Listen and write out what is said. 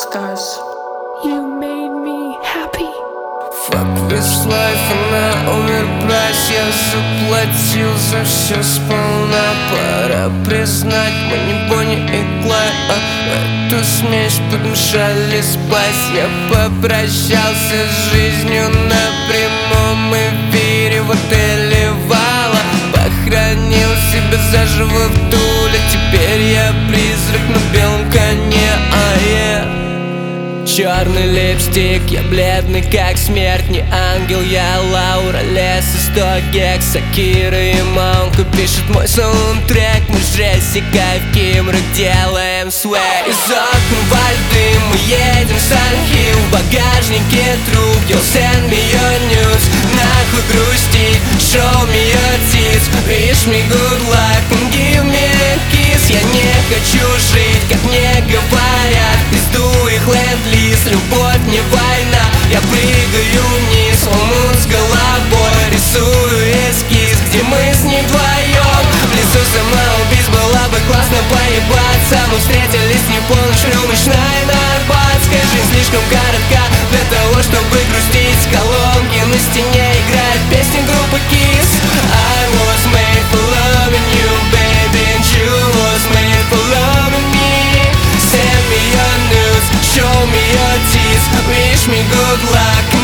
skies. You made me happy. Fuck this life, она оверпрайс. Я заплатил за все сполна. Пора признать, мы не Бонни и Клайд, в эту смесь подмешали спайс. Я попрощался с жизнью на прямом эфире в отеле Вала. Похоронил себя заживо в Туле. Теперь я призрак на белом коне, черный липстик, я бледный как смерть. Не ангел, я Лаура Леса, 100 гекса, Кира и Монка пишет мой саундтрек. Мы с Джессикой в Кимрах делаем свэг. Из окон валит дым, мы едем в Сан-Хилл. В багажнике труп, you'll send me your news. Нахуй грустить, show me your teeth. Wish me good luck and give me a kiss. Я не хочу жить, как мне говорят. Пизду их ленд-лиз, любовь не война. Я прыгаю вниз, в омут с головой. Рисую эскиз, где мы с ним вдвоем. В лесу самоубийц, было бы классно поебаться. Мы встретились не полночь, рюмочная на Арбатской. Жизнь слишком коротка для того, чтобы грустить. Колонки на стене играет песня группы Kiss. I was made for loving you, baby, and you was made for loving me. Send me your news, show me your teeth. Wish me good luck